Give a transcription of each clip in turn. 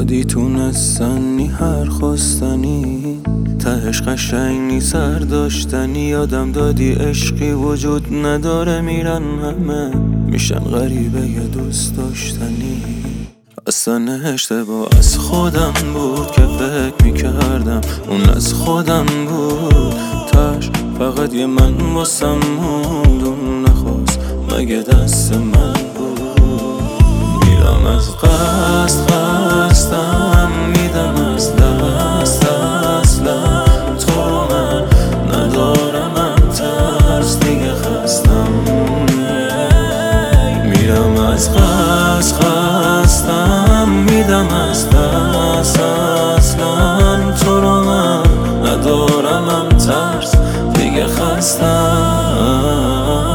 دادی تونستنی هر خواستنی تهش قشنگی سر داشتنی یادم دادی عشقی وجود نداره میرن همه میشن غریبه یه دوست داشتنی اصلا اشتباه از خودم بود که فکر میکردم اون از خودم بود تاش فقط یه من واسم موند اون نخواست مگه دست من بود میرم از قصدم میدم از دست اصلا تو رو من ندارم من ترس دیگه خستم میرم از قصدم میدم از دست اصلا تو رو من ندارم من ترس دیگه خستم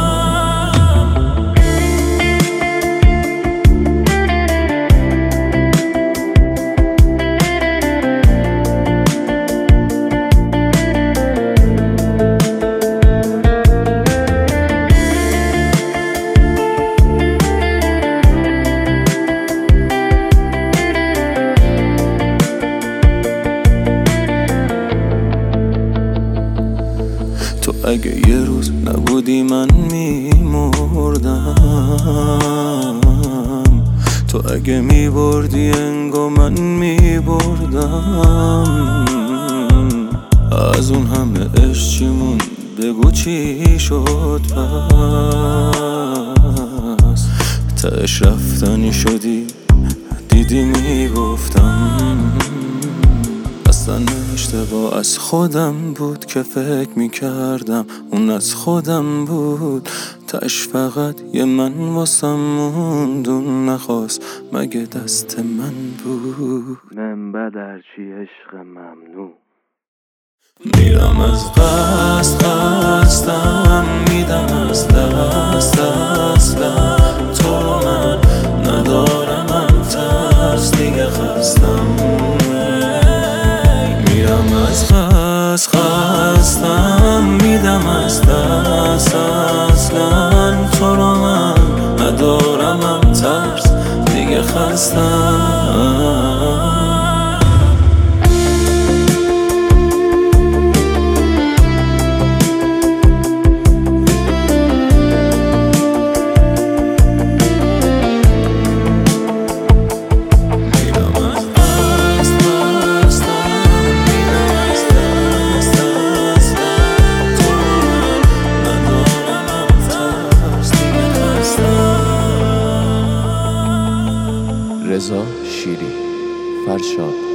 تو اگه یه روز نبودی من میمردم تو اگه میبردی انگار من میبردم از اون همه عشق چی موند بگو چی شد پس تهش رفتنی شدی دیدی میگفتم اصلا اشتباه از خودم بود که فکر میکردم اون از خودم بود تاش فقط یه من واسم موند اون نخواست مگه دست من بود من بدرچی عشق ممنوع میرم از قصدم میدم از دست اصلا تو رو من ندارم من ترس دیگه خستم میرم از قصدم میدم از دست اصلا تو رو من ندارم من ترس دیگه خستم رضا شیری، فرشاد